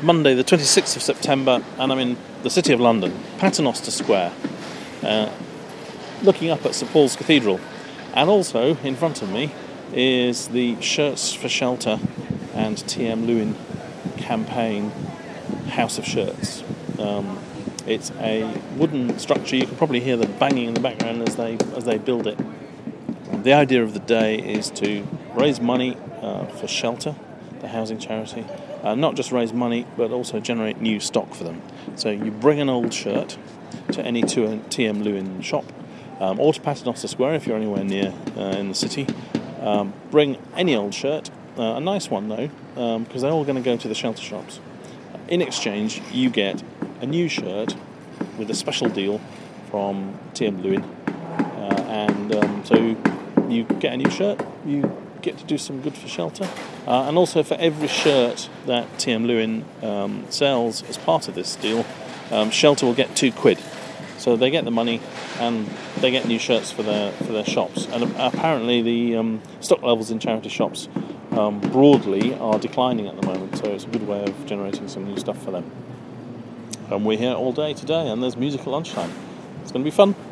It's Monday the 26th of September and I'm in the City of London, Paternoster Square, looking up at St Paul's Cathedral, and also in front of me is the Shirts for Shelter and TM Lewin campaign House of Shirts. It's a wooden structure. You can probably hear the banging in the background as they build it. The idea of the day is to raise money for Shelter, the housing charity. Not just raise money, but also generate new stock for them. So you bring an old shirt to any TM Lewin shop, or to Paternoster Square if you're anywhere near in the city. Bring any old shirt, a nice one though, because they're all going to go to the shelter shops. In exchange, you get a new shirt with a special deal from TM Lewin, so you get a new shirt, you get to do some good for Shelter, and also for every shirt that TM Lewin sells as part of this deal, Shelter will get £2. So they get the money and they get new shirts for their shops. And apparently the stock levels in charity shops broadly are declining at the moment, so it's a good way of generating some new stuff for them. And we're here all day today, and there's music at lunchtime. It's going to be fun.